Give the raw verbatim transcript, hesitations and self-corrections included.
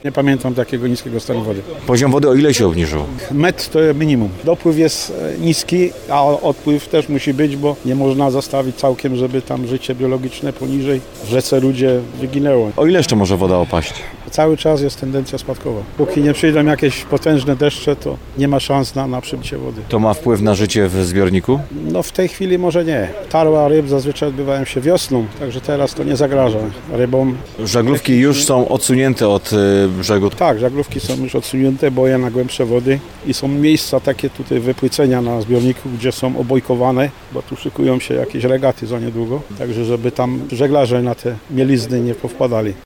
Nie pamiętam takiego niskiego stanu wody. Poziom wody o ile się obniżył? Metr to minimum. Dopływ jest niski, a odpływ też musi być, bo nie można zostawić całkiem, żeby tam życie biologiczne poniżej w rzece Rudzie wyginęło. O ile jeszcze może woda opaść? Cały czas jest tendencja spadkowa. Póki nie przyjdą jakieś potężne deszcze, to nie ma szans na, na przybicie wody. To ma wpływ na życie w zbiorniku? No w tej chwili może nie. Tarła ryb zazwyczaj odbywają się wiosną, także teraz to nie zagraża rybom. Żaglówki już są odsunięte od y, brzegu. Tak, żaglówki są już odsunięte, boje na głębsze wody i są miejsca takie tutaj wypłycenia na zbiorniku, gdzie są obojkowane, bo tu szykują się jakieś regaty za niedługo, także żeby tam żeglarze na te mielizny nie powpadali.